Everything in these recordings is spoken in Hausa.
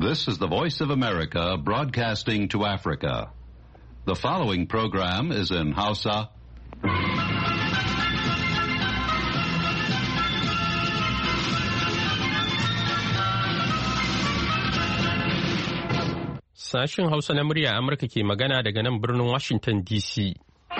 This is the Voice of America broadcasting to Africa. The following program is in Hausa. Sashen Hausa na murya Amurka ke magana daga nan birnin Washington DC.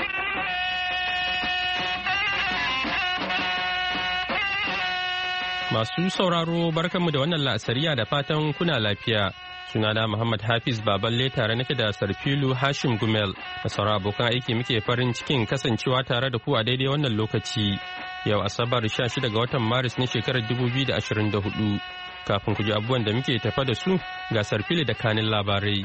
Masu sauraro barkanmu da wannan la'asariya da fatan kuna lafiya. Sunana Muhammad Hafiz Baballe tare nake da Sarfilu Hashim Gumel da sauran abokan aiki muke farin cikin kasancewa tare da ku a daidai wannan lokaci. Yau Asabar 16 ga watan Maris na shekarar 2024. Kafin ku ji abubuwan da muke tafa da su ga Sarfilu da kanin labarai.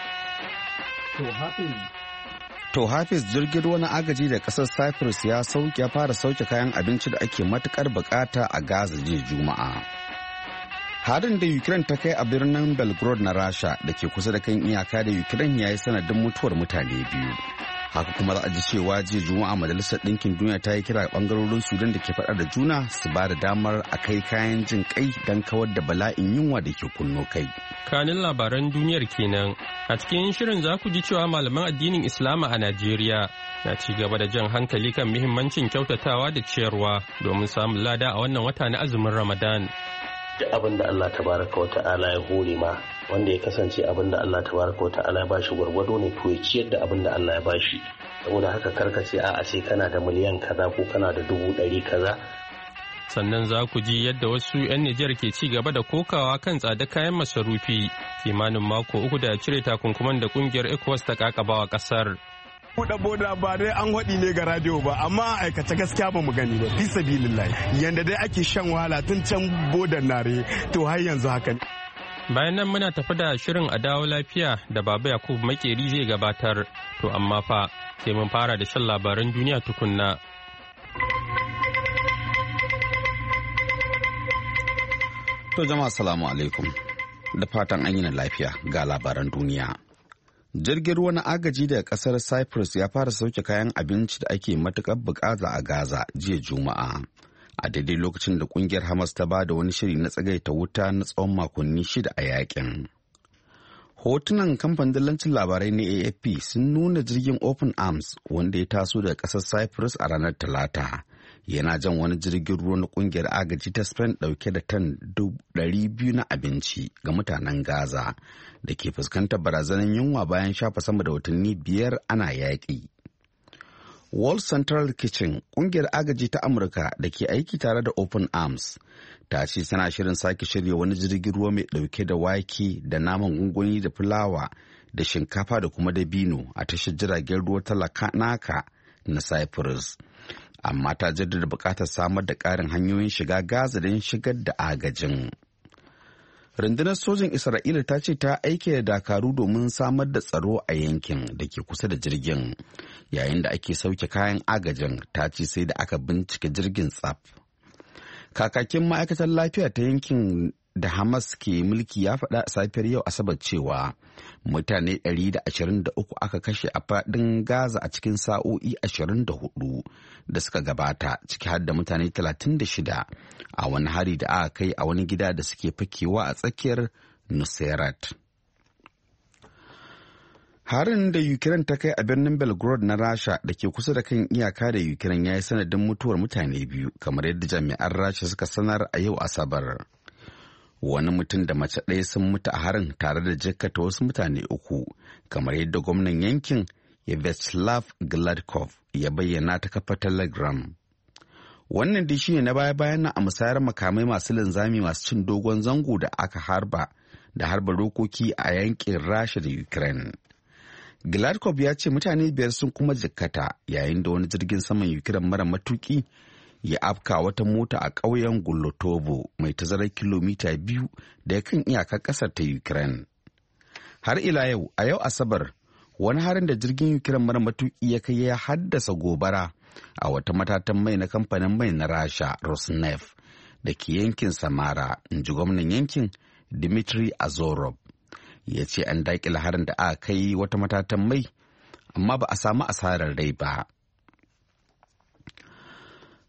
To Hafiz, jirgin ruwa na agaji da kasar Cyprus ya fara sauke kayan abinci da ake matukar bukata a Gaza jiya Juma'a. Harin da Ukraine ta kai a birnin Belgrade na Rasha da ke kusa da kan iyaka da Ukraine ya yi sanadin mutuwar mutane biyu. Haka kuma za a ji cewa jiya Juma'a Majalisar Ɗinkin Duniya ta yi kira bangarorin Sudan da ke faɗa da juna su ba da damar a kai kayan jin kai don kawar da bala'in yunwa da ke kunno kai. Kanin labaran duniyar kenan. A cikin shirin za ku ji cewa malaman addinin Islama a Najeriya na ci gaba da jan hankali kan muhimmancin kyautatawa da ciyarwa domin samun lada a wannan wata na azumin Ramadan. Duk abin da Allah tabaraka wa ta'ala ya hore ma wanda ya kasance abin da Allah tabaraka wa ta'ala ya bashi gwargwado ne to ya ciyar da abin da Allah ya bashi. Saboda haka karkace a'a sai kana da miliyan kaza ko kana da 100 kaza. Sannan za ku ji yadda wasu 'yan Nijar ke ci gaba da kokawa kan tsada kayan masarufi kimanin mako uku da cire takunkuman da kungiyar ECOWAS ta kakabawa kasar. Buɗe boda ba dai an haɗi ne ga radio ba amma aikace gaskiya ba mu gani ba fi sabilillahi yanda dai ake shan wahala tun can bodan nare to har yanzu haka. Bayan nan muna tafi da shirin a dawo lafiya da Baba Yakubu Makeri zai gabatar to amma fa sai mun fara da shan labaran duniya tukunna. To jama'a salamu alaikum da fatan an yi lafiya ga labaran duniya. Jirgin ruwa na agaji daga kasar Cyprus ya fara sauke kayan abinci da ake matukar bukata a Gaza jiya Juma'a. A daidai lokacin da kungiyar Hamas ta ba da wani shiri na tsagaita wuta na tsawon makonni 6 a yakin. Hotunan kamfanin dillancin labarai na AFP sun nuna jirgin Open Arms wanda ya taso daga kasar Cyprus a ranar Talata. Yana jan wani jirgin ruwa na kungiyar agaji ta Spain dauke da tan 200 na abinci ga mutanen Gaza da ke fuskantar barazanar yunwa bayan shafa sama da watanni 5 ana yaƙi. World Central Kitchen, kungiyar agaji ta Amurka da ke aiki tare da Open Arms, ta ce tana shirin sake shirya wani jirgin ruwa mai dauke da wake da naman gungumi da fulawa da shinkafa da kuma dabino a tashar jiragen ruwa ta Lakanaka na Cyprus. Amma ta jaddada bukatar samar da ƙarin hanyoyin shiga Gaza don shigar da agajin. Rundunar sojin Isra'ila ta ce ta aike da dakaru domin samar da tsaro a yankin da ke kusa da jirgin. Yayin da ake sauke kayan agajin, ta ce sai da aka bincike jirgin tsaf. Kakakin ma'aikatar lafiya ta yankin da Hamas ke mulki ya faɗa a safiyar yau Asabar cewa mutane 123 aka kashe a faɗin Gaza a cikin sa'o'i 24 da suka gabata, ciki har da mutane 36 a wani hari da aka kai a wani gida da suke fakewa a tsakiyar Nusairat. Harin da Ukraine ta kai a birnin Belgrade na Rasha da ke kusa da kan iyaka da Ukraine ya yi sanadin mutuwar mutane biyu, kamar yadda jami'an Rasha suka sanar a yau Asabar. Wani mutum da mace ɗaya sun mutu a harin tare da jikkata wasu mutane 3, kamar yadda gwamnan yankin Vyacheslav Gladkov ya bayyana ta kafa Telegram. Wannan dai shine na baya-bayan nan a musayar makamai masu linzami masu cin dogon zango da aka harba rokoki a yankin Rasha da Ukraine. Gladkov ya ce mutane 5 sun kuma jikkata yayin da wani jirgin saman Ukraine mara matuki ya afka wata mota a ƙauyen Golotovo mai tazarar kilomita 2 da kan iyakar ƙasar ta Ukraine. Har ila yau, a yau Asabar, wani harin da jirgin Ukraine mara matuƙi ya kai ya haddasa gobara a wata matatan mai na kamfanin mai na Rasha Rosneft da ke yankin Samara, in ji gwamnan yankin Dmitry Azorov. Ya ce an daƙile harin da aka kai wata matatan mai, amma ba a samu asarar rai ba.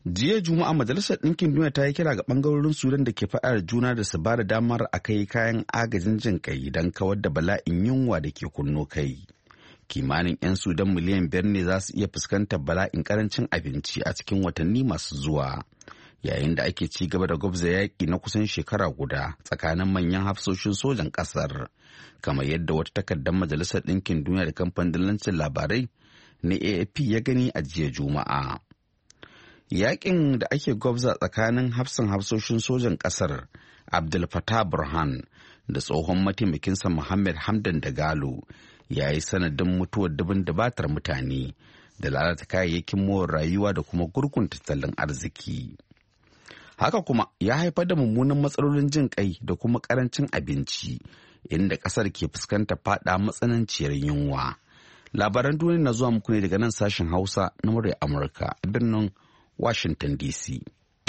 Jiya Juma'a Majalisar Ɗinkin Duniya ta yi kira ga ɓangarorin Sudan da ke faɗa da juna da su ba da damar a kai kayan agajin jin kai don kawar da bala'in yunwa da ke kunno kai. Kimanin 'yan Sudan miliyan 5 ne za su iya fuskantar bala'in karancin abinci a cikin watanni masu zuwa. Yayin da ake ci gaba da gwabza yaƙi na kusan shekara guda tsakanin manyan hafsoshin sojan ƙasar, kamar yadda wata takardar Majalisar Ɗinkin Duniya da kamfanin dillancin labarai na AFP ya gani a jiya Juma'a. Yaƙin da ake gwabza tsakanin hafsoshin sojan ƙasar Abdul Fattah Burhan da tsohon mataimakinsa Muhammad Hamdan Dagalo ya yi sanadin mutuwar dubin dubatar mutane da lalata kayayyakin more rayuwa da kuma gurgun tattalin arziki. Haka kuma ya haifar da mummunan matsalolin jin kai da kuma karancin abinci, inda kasar ke fuskanta fada matsananciyar yunwa. Labaran duniya na zuwa muku ne daga nan sashen Hausa na muryar Amurka a birnin Washington DC.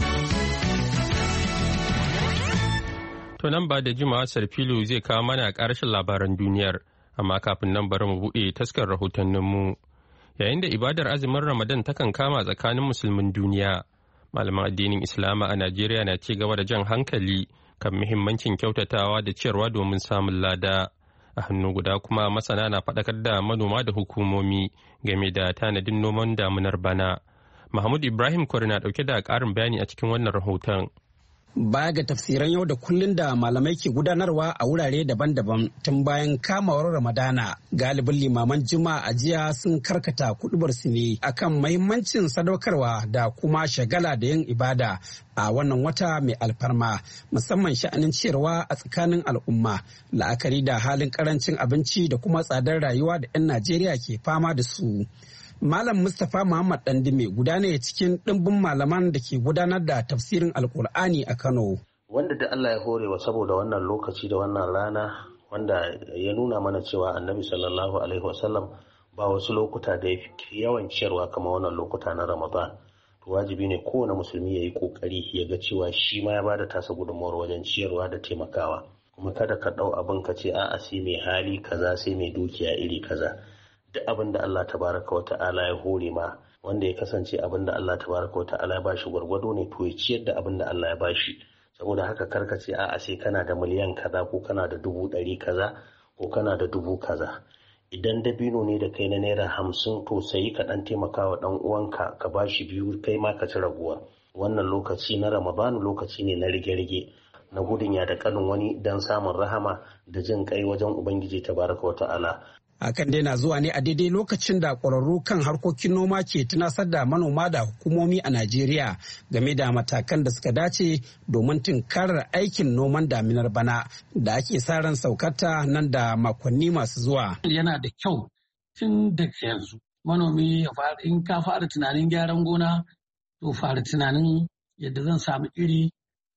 To nan ba da jimawa Sarfilu zai kawo mana ƙarshen labaran duniyar, amma kafin nan bari mu buɗe taskar rahotanninmu. Yayin da ibadar azumin Ramadan takan kama tsakanin musulmin duniya, malaman addinin Islama a Najeriya na ci gaba da jan hankali kan muhimmancin kyautatawa da ciyarwa domin samun lada. A hannu guda kuma masana na faɗakar da manoma da hukumomi game da tanadin noman damunar bana. Mahmud Ibrahim Kwari na ɗauke da ƙarin bayani a cikin wannan rahoton. Baya ga tafsiran yau da kullun da malamai ke gudanarwa a wurare daban-daban tun bayan kamawar Ramadana, galibin limaman juma'a a jiya sun karkata kuɗubarsu ne akan mahimmancin sadaukarwa da kuma shagala da yin ibada a wannan wata mai alfarma, musamman sha'anin ciyarwa a tsakanin al'umma, la'akari da halin karancin abinci da kuma tsadar rayuwa da 'yan Najeriya ke fama da su. Malam Mustapha Muhammad Dandime guda ne cikin ɗimbin malaman da ke gudanar da tafsirin Alkur'ani a Kano. Wanda da Allah ya horewa saboda wannan lokaci da wannan rana, wanda ya nuna mana cewa Annabi sallallahu alaihi wasallam ba wasu lokuta da ya fi yawan ciyarwa kamar wannan lokuta na Ramadan. To wajibi ne kowane musulmi ya yi kokari ya ga cewa shi ma ya bada tasa gudunmawar wajen ciyarwa da taimakawa. Kuma kada ka ɗau abin ka ce a'a sai mai hali kaza sai mai dukiya iri kaza. Duk abin da Allah tabaraka wa ta'ala ya hore ma, wanda ya kasance abin da Allah tabaraka wa ta'ala ya bashi gwargwado ne, to ya ciyar da abin da Allah ya bashi. Saboda haka karka ce a'a sai kana da miliyan kaza ko kana da 100 kaza ko kana da 1000 kaza. Idan dabino ne da kai na naira 50, to sai ka dan taimakawa dan uwanka ka bashi 2 kai ma ka ci raguwa. Wannan lokaci na Ramadan lokaci ne na rige-rige, na gudun ya da kanin wani dan samun rahama da jin kai wajen Ubangiji tabaraka wa ta'ala. Hakan dai na zuwa ne a daidai lokacin da ƙwararru kan harkokin noma ke tunasar da manoma da hukumomi a Najeriya game da matakan da suka dace domin tunkarar aikin noman daminar bana da ake sa ran saukarta nan da makonni masu zuwa. Yana da kyau tun daga yanzu manomi ya fara, in ka fara tunanin gyaran gona, to fara tunanin yadda zan samu iri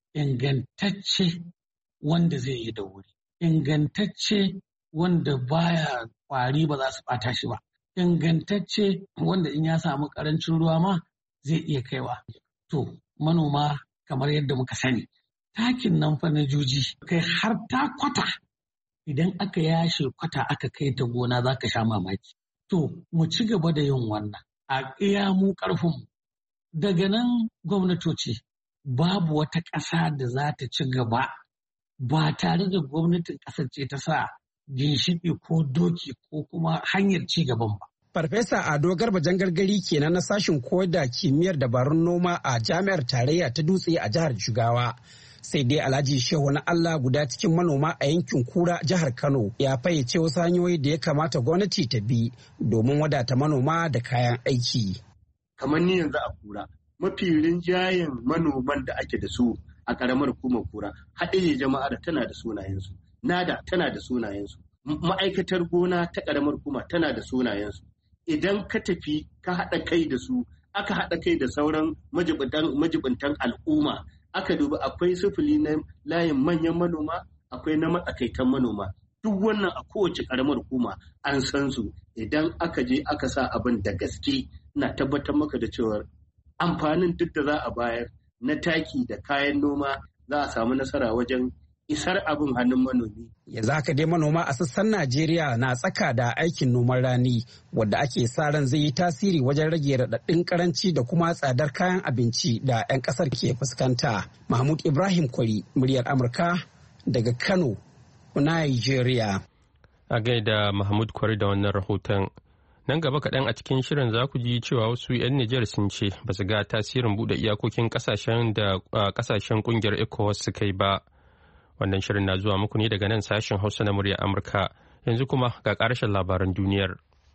ingantacce wanda zai yi da wuri, ingantacce wanda baya kwari ba za su bata shi ba, ingantacce wanda in ya samu karancin ruwa ma zai iya kaiwa. To manoma kamar yadda muka sani, takin nan fa na juji kai har ta kwata, idan aka yashe kwata aka kai ta gona za ka sha mamaki. To mu ci gaba da yin wannan a iya mu karfin. Daga nan gwamnatoci, babu wata ƙasa da za ta ci gaba ba tare da gwamnatin ƙasar ce ta sa ginshiƙi ko doki ko kuma hanyar ci gaban ba. Farfesa Ado Garba Jangargari kenan na sashen koyar da kimiyyar dabarun noma a Jami'ar Tarayya ta Dutse a jihar Jigawa. Sai dai Alhaji Shehu na Allah guda cikin manoma a yankin Kura jihar Kano ya fayyace wasu hanyoyi da ya kamata gwamnati ta bi domin wadata manoma da kayan aiki. Kamar ni yanzu a Kura, mafi rinjayen manoman da ake da su a ƙaramar hukumar Kura, haɗe jama'ar tana da sunayensu. Nada tana da sunayensu, ma'aikatar gona ta ƙaramar hukuma tana da sunayensu. Idan ka tafi ka haɗa kai da su, aka haɗa kai da sauran majibintan al'umma, aka dubi akwai sifili na layin manyan manoma, akwai na matsakaitan manoma. Duk wannan a kowace ƙaramar hukuma an san su. Idan aka je aka sa abin da gaske, na tabbatar maka da cewa amfanin duk da za a bayar na taki da kayan noma za a samu nasara wajen isar abin hannun manomi. Yanzu haka dai manoma a sassan Najeriya na tsaka da aikin noman rani wadda ake sa ran zai yi tasiri wajen rage raɗaɗin karanci da kuma tsadar kayan abinci da 'yan ƙasar ke fuskanta. Mahmud Ibrahim Kwari, muryar Amurka daga Kano, Nigeria. A gaida Mahmud Kwari da wannan rahoton. Nan gaba kaɗan a cikin shirin za ku ji cewa wasu 'yan Nijar sun ce ba su ga tasirin buɗe iyakokin ƙasashen da ƙasashen ƙungiyar ECOWAS suka yi ba. Wannan shirin na zuwa muku ne daga nan sashen Hausa na muryar Amurka. Yanzu kuma ga ƙarshen labaran duniyar.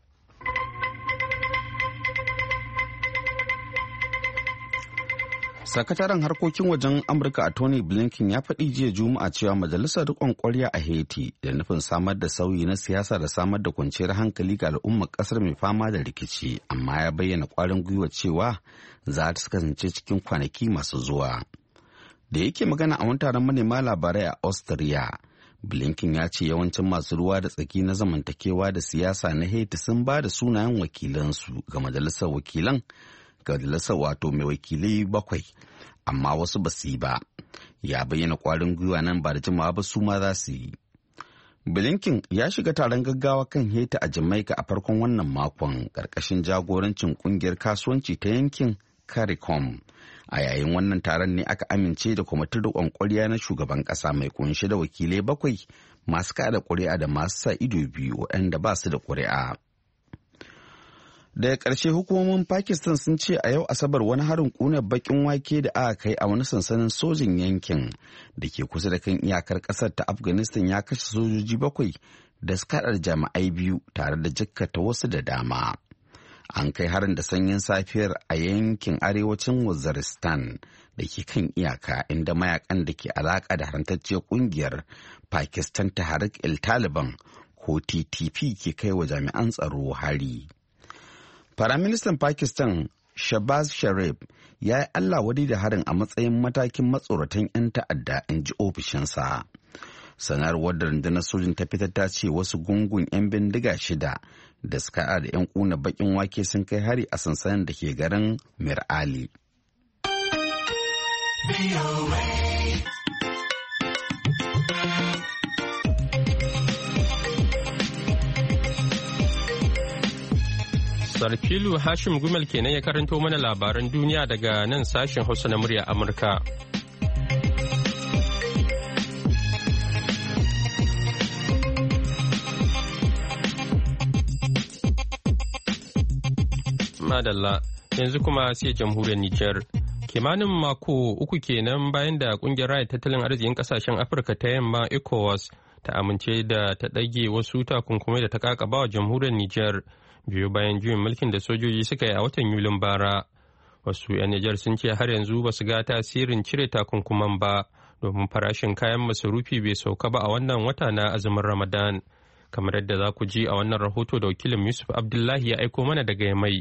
Sakataren harkokin wajen Amurka a Tony Blinken ya faɗi jiya Juma'a cewa majalisar riƙon ƙwarya a Haiti da nufin samar da sauyi na siyasa da samar da kwanciyar hankali ga al'ummar ƙasar mai fama da rikici, amma ya bayyana ƙwarin gwiwa cewa za ta kasance cikin kwanaki masu zuwa. Da yake magana a wani taron manema labarai a Austria, Blinken ya ce yawancin masu ruwa da tsaki na zamantakewa da siyasa na Haiti sun ba da sunayen wakilansu ga majalisar wakilan wato mai wakilai 7, amma wasu ba su yi ba. Ya bayyana kwarin gwiwa nan ba da jimawa ba su ma za su yi. Blinken ya shiga taron gaggawa kan Haiti a Jamaica a farkon wannan makon ƙarƙashin jagorancin ƙungiyar kasuwanci ta yankin CARICOM. A yayin wannan taron ne aka amince da kwamitin riƙon ƙwarya na shugaban ƙasa mai ƙunshe da wakilai 7 masu kada ƙuri'a da masu sa ido 2 waɗanda ba su da ƙuri'a. Daga ƙarshe hukumomin Pakistan sun ce a yau Asabar wani harin ƙunar baƙin wake da aka kai a wani sansanin sojin yankin da ke kusa da kan iyakar ƙasar ta Afghanistan ya kashe sojoji 7 da suka haɗa jami'ai 2 tare da jikkata wasu da dama. An kai harin da sanyin safiyar a yankin arewacin Waziristan da ke kan iyaka inda mayakan da ke alaƙa da haramtacciyar ƙungiyar Pakistan Tehrik el-Taliban ko TTP ke kai wa jami'an tsaro hari. Firaministan Pakistan Shahbaz Sharif ya yi Allah wadi da harin a matsayin matakin matsoratan 'yan ta'adda, in ji ofishinsa. Sanarwar da rundunar sojin ta fitar ta ce wasu gungun 'yan bindiga 6 da suka haɗa da 'yan ƙuna baƙin wake sun kai hari a sansanin da ke garin Mir Ali. Sarfilu Hashim Gumel kenan ya karanto mana labaran duniya daga nan sashen Hausa na murya Amurka. Madalla, yanzu kuma sai jamhuriyar Nijar. Kimanin mako 3 kenan bayan da kungiyar raya tattalin arzikin kasashen Afirka ta yamma ECOWAS ta amince da ta ɗage wasu takunkumai da ta kakaba wa jamhuriyar Nijar. Biyu bayan juyin mulkin da sojoji suka yi a watan Yulin bara. Wasu 'yan Nijar sun ce har yanzu ba su ga tasirin cire takunkuman ba domin farashin kayan masarufi bai sauka ba a wannan wata na azumin Ramadan. Kamar yadda za ku ji a wannan rahoto da wakilin Yusuf Abdullahi ya aiko mana daga Yamai.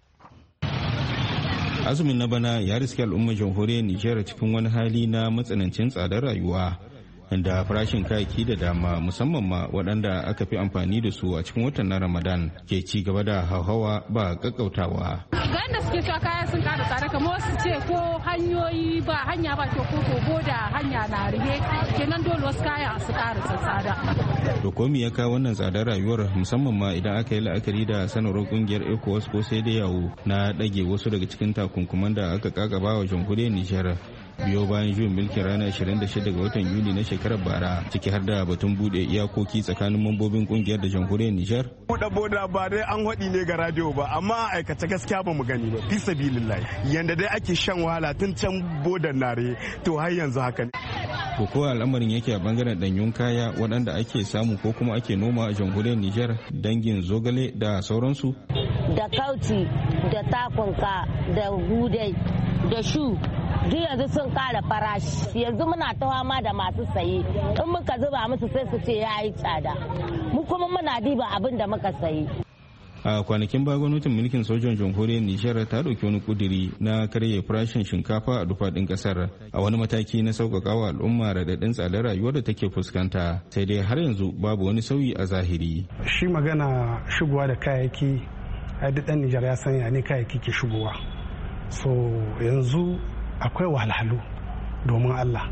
Azumin na bana ya riske al'ummar jamhuriyar Nijar cikin wani hali na matsanancin tsadar rayuwa. Inda farashin kayayyaki da dama musamman ma waɗanda aka fi amfani da su a cikin watan na Ramadan ke ci gaba da hauhawa ba kakkautawa. Ga yadda suke cewa kaya sun ƙara tsada kamar wasu ce ko hanyoyi ba hanya ba ko da hanya na rihe kenan dole wasu kaya su ƙara tsada. Da komi ya kawo wannan tsadar rayuwar musamman ma idan aka yi la'akari da sanarwar kungiyar ECOWAS ko sai da yawo na ɗage wasu daga cikin takunkuman da aka kakaba wa jamhuriyar Nijar. Biyo bayan juyin mulkin ranar 26 ga watan Yuli na shekarar bara ciki har da batun bude iyakoki tsakanin mambobin kungiyar da jamhuriyar Nijar. Buɗe boda ba dai an haɗi ne ga radio ba amma aikace gaskiya ba mu gani ba fi sabilillahi yanda dai ake shan wahala tun can bodan nare to har yanzu haka ne. To ko al'amarin yake a bangaren danyun kaya waɗanda ake samu ko kuma ake noma a jamhuriyar Nijar dangin zogale da sauransu? Da kauci da takunka da gudai da shu duk yanzu sun kara farashi yanzu muna ta fama da masu saye in muka zuba musu sai su ce ya yi tsada mu kuma muna diba abin da muka sayi. A kwanakin baya gwamnatin mulkin sojan jamhuriyar Nijar ta dauki wani kuduri na karye farashin shinkafa a dufaɗin kasar a wani mataki na sauƙaƙawa al'umma raɗaɗin tsadar rayuwar da take fuskanta sai dai har yanzu babu wani sauyi a zahiri. Shi magana shigowa da kayayyaki a duk ɗan Nijar ya sanya ne kayayyaki ke shigowa so yanzu akwai wahalhalu domin Allah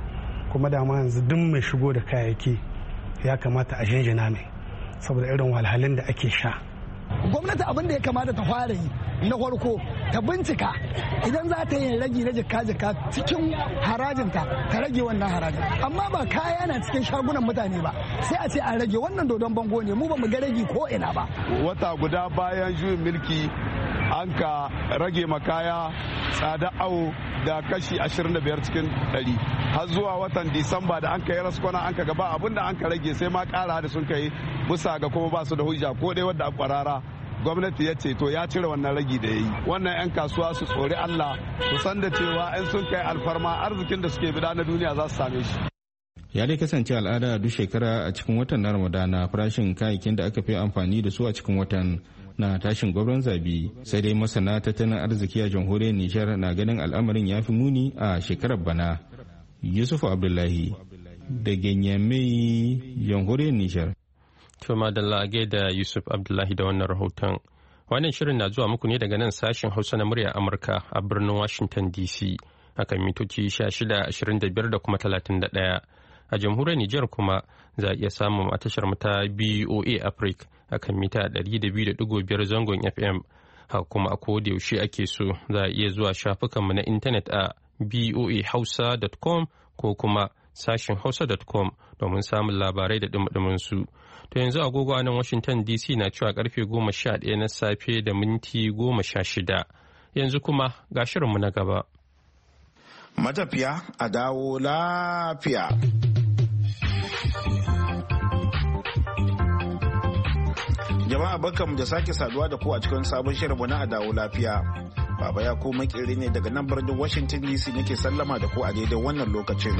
kuma dama yanzu duk mai shigo da kayayyaki ya kamata a jinjina mai saboda irin walhalin da ake sha. Gwamnati abin da ya kamata ta fara yi na farko ta bincika idan za ta yi ragi na jika cikin harajinta ta rage wannan harajin, amma ba kaya na cikin shagunan mutane ba sai a ce a rage. Wannan dodon bango ne, mu ba mu ga ragi ko ina ba. Wata guda bayan juyin mulki an ka rage makaya tsada awo da kashi 25 cikin 100 har zuwa watan Disamba da an ka yi raskwana an ka gaba abinda an ka rage sai ma kara da sun kai bisa ga kuma ba su da hujja ko dai wadda a kwarara. Gwamnati ya ce to ya cire wannan ragi da ya yi. Wannan 'yan kasuwa su tsori Allah su san da cewa 'yan sun kai alfarma arzikin da suke bida na duniya za su same shi. Ya dai kasance al'ada duk shekara a cikin watan na Ramadana farashin kayayyakin da aka fi amfani da su a cikin watan na tashin gwabron zabi, sai dai masana tattalin arziki a jamhuriyar Nijar na ganin al'amarin ya fi muni a shekarar bana. Yusuf Abdullahi daga Nyamai, jamhuriyar Nijar. To madalla da Yusuf Abdullahi da wannan rahoton. Wannan shirin na zuwa muku ne daga nan sashen Hausa na murya Amurka a birnin Washington DC akan mitoci 1625 da kuma 31. A jamhuriyar Nijar kuma za a iya samun a tashar ta BOA Africa akan mita 200.5 zangon FM. Haka kuma a koda yaushe ake so za a iya zuwa shafukanmu na intanet a boahausa.com ko kuma sashen hausa.com domin samun labarai da dumdumin su. To yanzu agogo a nan Washington DC na cewa karfe 11 na safe da minti 16. Yanzu kuma ga shirinmu na gaba. Matafiya a dawo lafiya. Jama'a barkanmu da sake saduwa da ku a cikin sabon shirinmu na a dawo lafiya. Baba ya ko makeri ne daga nan birnin Washington DC nake sallama da ku a daidai wannan lokacin.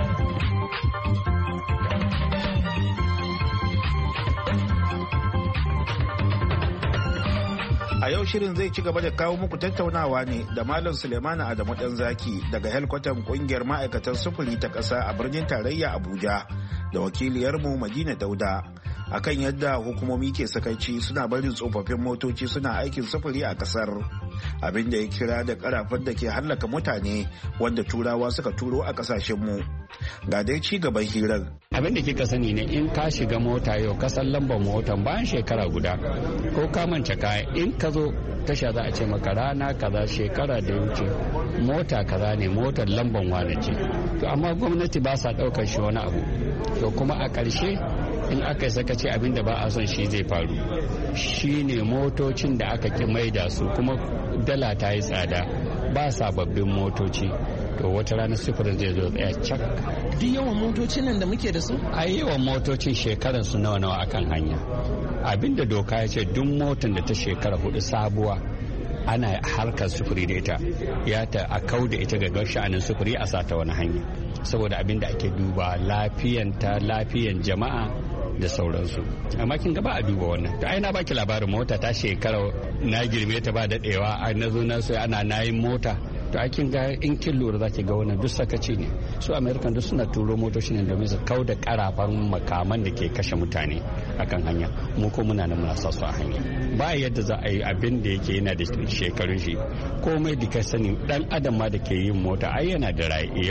A yau shirin zai ci gaba da kawo muku tattaunawa ne da Malam Sulemana Adamu Danzaki daga helkwatan kungiyar ma'aikatan sufuri ta ƙasa a birnin tarayya Abuja da wakiliyarmu Madina Dauda akan yadda hukumomi ke sakaici suna barin tsofaffin motoci suna aikin sufuri a ƙasar, abin da ya kira da karafan da ke hallaka mutane wanda turawa suka turo a ƙasashenmu. Ga dai ci gaban hirar. Abin da kika sani ne in ka shiga mota yau ka san lambar motan bayan shekara guda ko ka manta kaya in ka zo tasha za a ce maka rana kaza shekara da wuce mota kaza ne motar lambar wane ce. To amma gwamnati ba sa ɗaukar shi wani abu. To kuma a ƙarshe in aka saka ce abin da ba a son shi zai faru shine motocin da aka ki maida su kuma dala ta yi tsada ba sababbin motoci to wata ranar sufurin zai zo tsaya cak. Duk yawan motocin nan da muke da su? A yawan motocin shekaran su nawa akan hanya. Abinda doka ya ce duk motar da ta shekara 4 sabuwa ana harkar sufuri da ita ya ta a kau da ita ga sha'anin sufuri a sata wani hanya saboda abinda ake duba lafiyan jama'a da sauransu. Amma kin gaba a duba wannan to ai na baki labarin mota ta shekara na girme ta ba daɗewa a na zo na sai ana nayin mota to a kin ga in kin lura zaki ga wannan duk sakaci ne. Su American duk suna turo motoci ne domin su kau da karafan makaman da ke kashe mutane akan hanya, mu ko muna nan muna sa su a hanya. Ba yadda za a yi abin da yake yana da shekarun shi komai da ka sani dan adam ma da ke yin mota ai yana da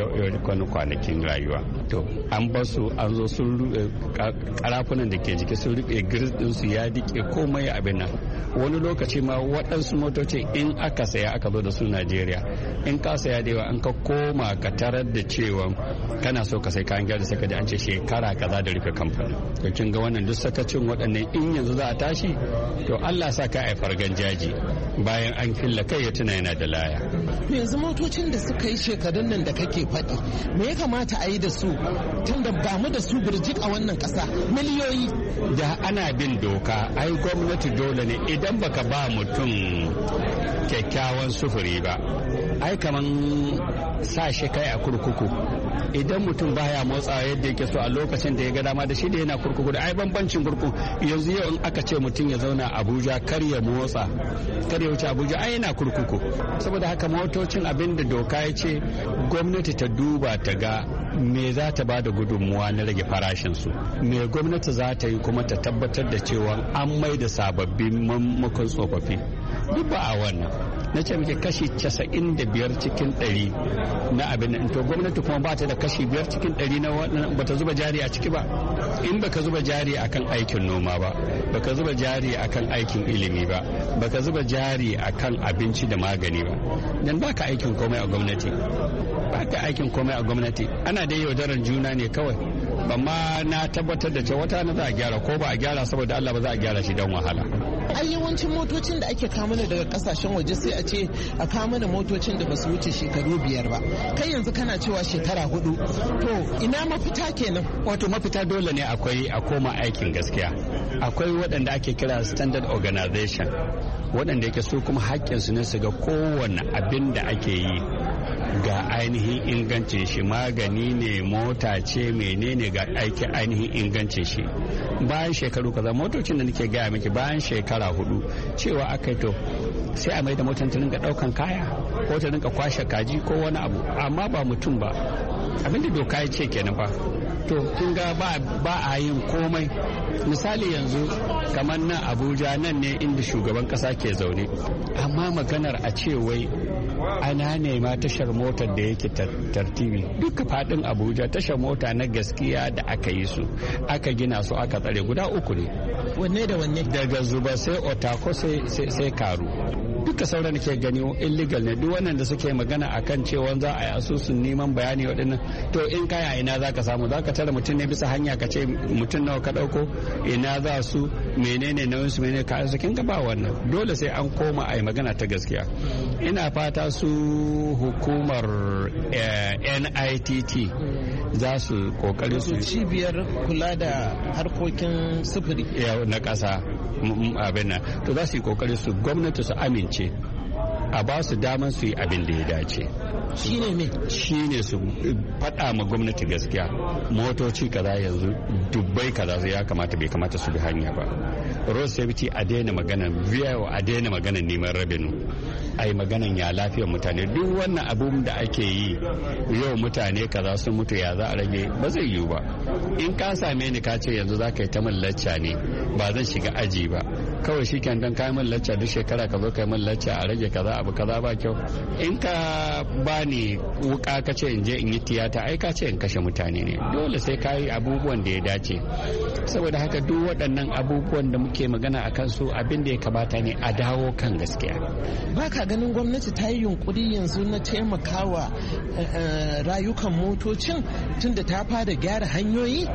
kwanakin rayuwa. To an ba su an zo sun rufe karafunan da ke jiki sun rufe girs din su ya dike komai abin nan. Wani lokaci ma waɗansu motoci in aka saya aka zo da su Najeriya in ka saya da yawa an ka koma ka tarar da cewa kana so ka sai kayan gyara sai ka ji an ce shekara kaza da rufe kamfanin. To kin ga wannan duk sakacin waɗannan in yanzu za a tashi to Allah sa ka ai fargan jaji bayan an killa kai ya tuna yana da laya. Yanzu motocin da suka yi shekarun nan da kake faɗi me ya kamata a yi da su tunda ba mu da su birjik a wannan ƙasa miliyoyi. Da ana bin doka ai gwamnati dole ne idan baka ba mutum kyakkyawan sufuri ba ai kaman sa shi kai a kurkuku. Idan mutum baya motsa yadda yake so a lokacin da ya ga dama da shi da yana kurkuku da ai bambancin kurkuku yanzu yau in aka ce mutum ya zauna Abuja kar ya motsa kar ya wuce Abuja ai yana kurkuku. Saboda haka motocin abin da doka ya ce gwamnati ta duba ta ga me za ta ba da gudunmuwa na rage farashin su, me gwamnati za ta yi kuma ta tabbatar da cewa an mai da sababbin mamakon tsofaffi duk ba a wannan. na ce muke kashi 95 cikin 100 na abin nan. To gwamnati kuma ba ta da kashi 5 cikin 100 na wannan, ba ta zuba jari a ciki ba. In baka zuba jari akan aikin noma ba, baka zuba jari akan aikin ilimi ba, baka zuba jari akan abinci da magani ba, dan baka aikin komai a gwamnati. Baka aikin komai a gwamnati. Ana da yaudarar juna ne kawai. Amma na tabbatar da cewa wata na za a gyara, ko ba a gyara saboda Allah ba za a gyara shi don wahala. Ai yawancin motocin da ake kawo mana daga kasashen waje sai a ce a kawo mana motocin da ba su wuce shekaru 5 ba. Kai yanzu kana cewa shekara 4. To ina mafita kenan? Wato mafita dole ne akwai a koma aikin gaskiya. Akwai waɗanda ake kira standard organization, waɗanda yake su kuma haƙƙinsu ne su ga kowane abin da ake yi ga ainihin ingancin shi, magani ne, mota ce, menene, ga aiki ainihin ingancin shi. Bayan shekaru kaza, motocin da nake gaya miki bayan shekara 4 cewa aka yi to sai a mai da motar ta rinka daukan kaya ko ta rinka kwashe kaji ko wani abu, amma ba mutum ba. Abinda doka ya ce kenan fa. To kin ga ba a yin komai. Misali yanzu kamar nan Abuja, nan ne inda shugaban kasa ke zaune, amma maganar a ce wai ana nema tashar motar da yake tartibi duka fadin Abuja, tashar mota na gaskiya da aka yi su, aka gina su, aka tsare guda 3 ne. Wanne da wanne? Daga Zuba sai Otako sai Karu. Duka sauran ke gani illegal ne. Duk wannan da suke magana akan cewa za a yi asusun neman bayani waɗannan, to in kaya ina za ka samu? Za ka tara mutum ne bisa hanya ka ce mutum nawa ka ɗauko, ina za su, menene nauyin su, menene kayan su? Kin ga ba wannan. Dole sai an koma a yi magana ta gaskiya. Ina fata su hukumar NITT za su kokari su cibiyar kula da harkokin sufuri na ƙasa abin nan, to za su yi kokari su gwamnati su amince a ba su daman su yi abin da ya dace. Shine su faɗa ma gwamnati gaskiya, motoci kaza yanzu dubbai kaza ya kamata bai kamata su bi hanya ba. Road safety a daina maganan VIO, a daina maganan neman revenue, a yi maganan ya lafiyar mutane. Duk wannan abun da ake yi yau mutane kaza sun mutu, ya za a rage? Ba zai yiwu ba. In ka same ni ka ce yanzu za ka yi ta min lacca ne, ba zan shiga aji ba, kawai shi kan don kayan min lacca duk shekara ka zo kai min lacca a rage kaza abu kaza ba kyau. In ka bani wuka ka ce in je in yi tiyata, ai ka ce in kashe mutane ne. Dole sai ka yi abubuwan da ya dace. Saboda haka duk waɗannan abubuwan da muke magana a kansu, abin da ya kamata ne a dawo kan gaskiya. Ba ka ganin gwamnati ta yi yunkuri yanzu na taimakawa rayukan motocin tunda ta fara gyara hanyoyi?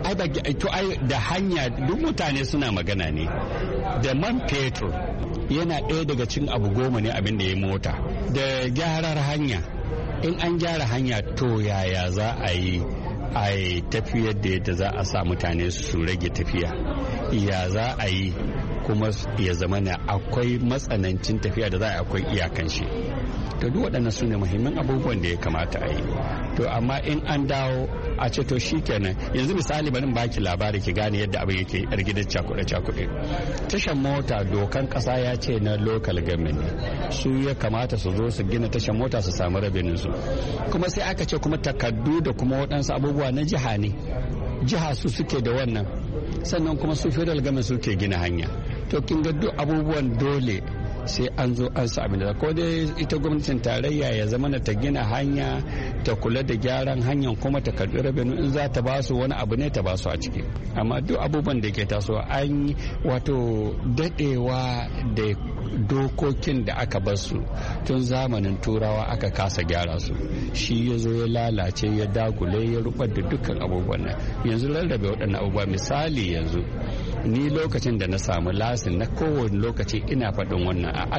Ai da hanya duk mutane suna magana ne. Da man fetur yana ɗaya daga cikin abu 10 ne abin da ya mota. Da gyarar hanya, in an gyara hanya to yaya za a yi a tafiyar da yadda za a sa mutane su rage tafiya, ya za a yi kuma ya zama na akwai matsanancin tafiya da za a akwai iyakan shi. To duk waɗannan su ne muhimman abubuwan da ya kamata a yi. To amma in an dawo a ce to shi kenan, yanzu misali bari baki labari ki gane yadda abin yake yar gidan cakuɗe. Tashan mota dokan ƙasa ya ce na local government ne, su ya kamata su zo su gina tashan mota su samu rabinin su. Kuma sai aka ce kuma takardu da kuma waɗansu abubuwa na jiha ne, jiha su suke da wannan, sannan kuma su federal government suke gina hanya. To kin ga duk abubuwan dole sai an zo an sa abin da ko dai ita gwamnatin tarayya ya zama na ta gina hanya, ta kula da gyaran hanyar, kuma ta karbi rabinu, in za ta basu wani abu ne ta basu a ciki. Amma duk abubuwan da ke tasowa an yi wato dadewa da dokokin da aka basu tun zamanin turawa aka kasa gyara su, shi ya zo ya lalace, ya dagule, ya rubar da dukkan abubuwan nan. Yanzu rarrabe waɗannan abubuwa, misali yanzu ni lokacin da na samu lasin na kowane lokaci ina faɗin wannan a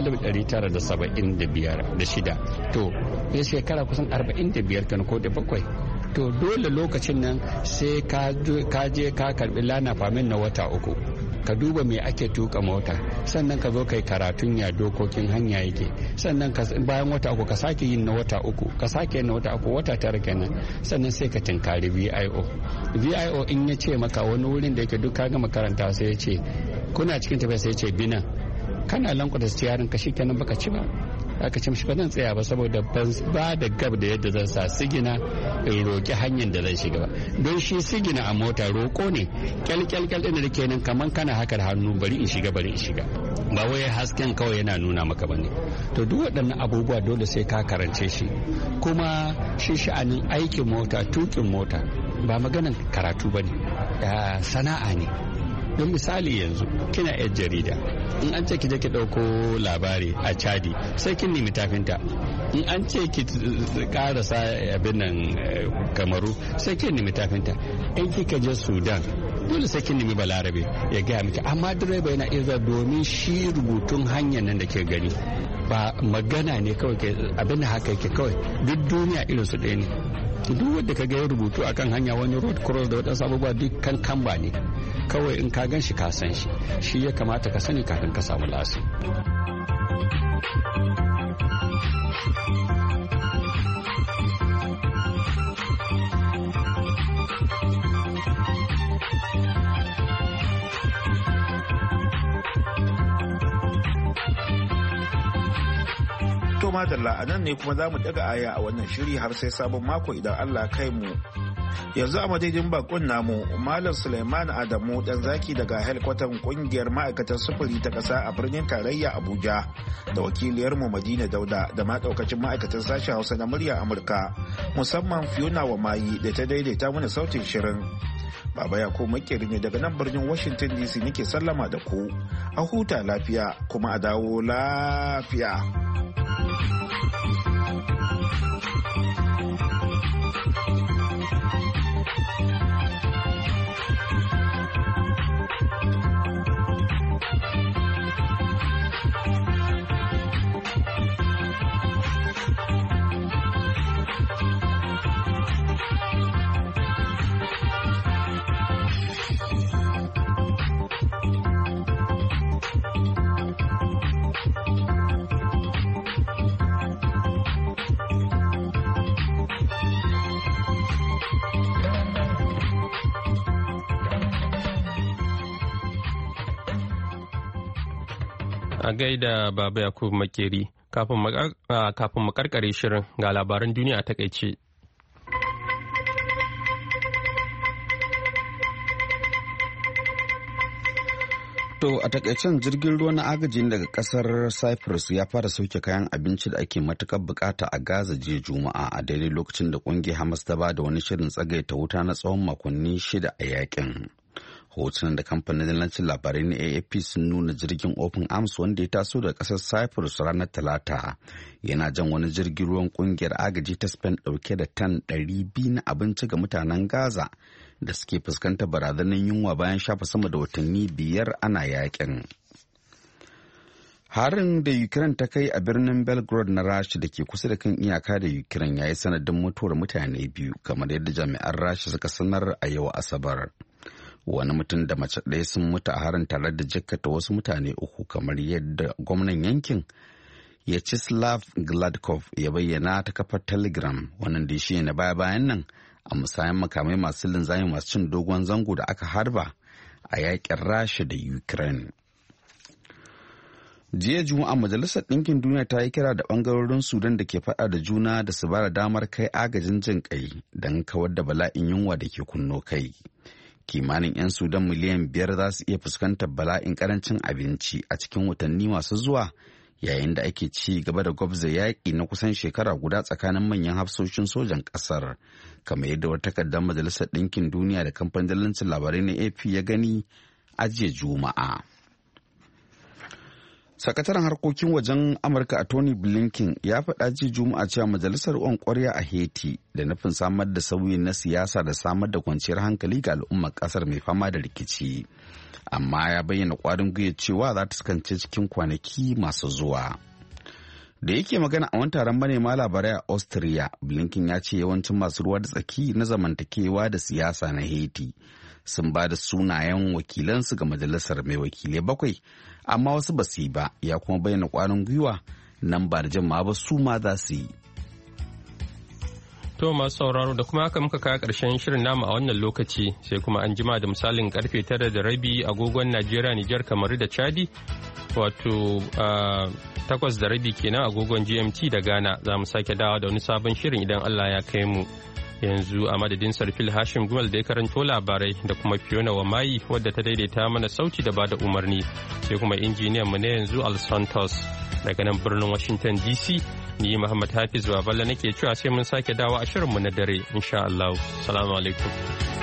1976 to ya shekara kusan 45 kan ko da 7. To dole lokacin nan sai ka je ka karbi lana famin na wata 3, ka duba me ake tuka mota, sannan ka zo kai karatun ya dokokin hanya yake, sannan bayan wata 3 ka sake yin na wata 3, ka sake yin na wata 3, wata 9 kenan, sannan sai ka tinkari VIO in ya ce maka wani wurin da yake duk ka gama karanta sai ya ce kuna cikin tafiya, sai ya ce bina kana lankwata stiyarin ka shikenan baka ci ba, aka ce mishi ba zan tsaya ba saboda ban ba da gab da yadda zan sa sigina in roki hanyar da zan shiga ba don shi sigina a mota roko ne kyalkyalkyal ɗin da ke nan kamar kana haka da hannu bari in shiga ba wai hasken kawai yana nuna maka bane to duk waɗannan abubuwa dole sai ka karance shi kuma shi sha'anin aikin mota tukin mota ba maganan karatu bane sana'a ne don misali yanzu kina yar jarida in an ce ki je ki dauko labari a Chadi sai kin nemi tafinta in an ce ki karasa abin nan Kamaru sai kin nemi tafinta in kika je Sudan dole sai kin nemi balarabe ya gaya miki amma direba yana iya domin shi rubutun hanyar nan da ke gani ba magana ne kawai abin haka yake kawai duk duniya irin su ɗaya ne duk wanda ka ga rubutu akan hanya wani road cross da wadansu abubuwa duk kan ba ne kawai in ka gan shi ka san shi ya kamata ka sani kafin ka samu lasi. Madalla a nan ne kuma za mu daga aya a wannan shiri har sai sabon mako idan Allah kai mu. Yanzu a madadin bakon namu Malam Suleiman Adamu dan zaki daga helkwatan kungiyar ma'aikatan sufuri ta ƙasa a birnin tarayya Abuja da wakiliyarmu Madina Dauda da ma daukacin ma'aikatan sashen Hausa na murya Amurka musamman Fiona Wamayi da ta daidaita mana sautin shirin. Baba Yakubu Makeri ne daga nan birnin Washington DC nake sallama da ku. A huta lafiya kuma a dawo lafiya. A gaida Baba Yakubu Makeri kafin mu karkare shirin ga labaran duniya a takaice. To a takaicen jirgin ruwa na agajin daga kasar Cyprus ya fara sauke kayan abinci da ake matukar bukata a Gaza jiya Juma'a a daidai lokacin da kungiyar Hamas ta ba da wani shirin tsagaita wuta na tsawon makonni 6 a yakin. Hotunan da kamfanin dalancin labarai na AFP sun nuna jirgin Open Arms wanda ya taso daga kasar Cyprus ranar Talata yana jan wani jirgin ruwan kungiyar agaji ta Spain dauke da tan 200 na abinci ga mutanen Gaza da suke fuskantar barazanar yunwa bayan shafa sama da watanni 5 ana yakin. Harin da Ukraine ta kai a birnin Belgrade na Rasha da ke kusa da kan iyaka da Ukraine ya yi sanadin mutuwar mutane 2 kamar yadda jami'an Rasha suka sanar a yau Asabar. Wani mutum da mace ɗaya sun mutu a harin tare da jikkata wasu mutane 3 kamar yadda gwamnan yankin Vyacheslav Gladkov ya bayyana ta kafar Telegram wannan da shi ne baya-bayan nan a musayan makamai masu linzami masu cin dogon zango da aka harba a yakin Rasha da Ukraine. Jiya Juma'a Majalisar Ɗinkin Duniya ta yi kira da ɓangarorin Sudan da ke faɗa da juna da su bada damar kai agajin jin ƙai don kawar da bala'in yunwa da ke kunno kai. Kimanin 'yan Sudan miliyan 5 za su iya fuskantar bala'in ƙarancin abinci a cikin watanni masu zuwa yayin da ake ci gaba da gwabza yaƙi na kusan shekara guda tsakanin manyan hafsoshin sojan ƙasar kamar yadda wata takardar Majalisar Ɗinkin Duniya da kamfanin dalancin labarai na AP ya gani a jiya Juma'a. Sakataren harkokin wajen Amurka a Tony Blinken ya faɗa jiya Juma'a cewa majalisar riƙon ƙwarya a Haiti da nufin samar da sauyi na siyasa da samar da kwanciyar hankali ga al'ummar ƙasar mai fama da rikici. Amma ya bayyana ƙwarin gwiwa cewa za ta kasance cikin kwanaki masu zuwa. Da yake magana a wani taron manema labarai a Austria, Blinken ya ce yawancin masu ruwa da tsaki na zamantakewa da siyasa na Haiti sun ba da sunayen wakilansu ga majalisar mai wakilai 7, amma wasu ba su yi ba, ya kuma bayyana ƙwarin gwiwa nan ba da jama'a ba su ma za su yi. To masu sauraro da kuma haka muka kawo ƙarshen shirin namu a wannan lokaci sai kuma an jima da misalin karfe 9:30 agogon Najeriya, Nijar, Kamaru da Chadi wato 8:30 kenan agogon GMT da Ghana za mu sake dawa da wani sabon shirin idan Allah ya kai mu. Yanzu a madadin Sarfil Hashim Gumal da ya karanto labarai da kuma Fiona Wamayi wadda ta daidaita mana sauti da bada umarni sai kuma injiniyan mu na yanzu Al Santos daga nan birnin Washington DC. Ni Muhammad Hafiz Baballa nake cewa sai mun sake dawo a shirinmu na dare insha Allah. Assalamu alaikum.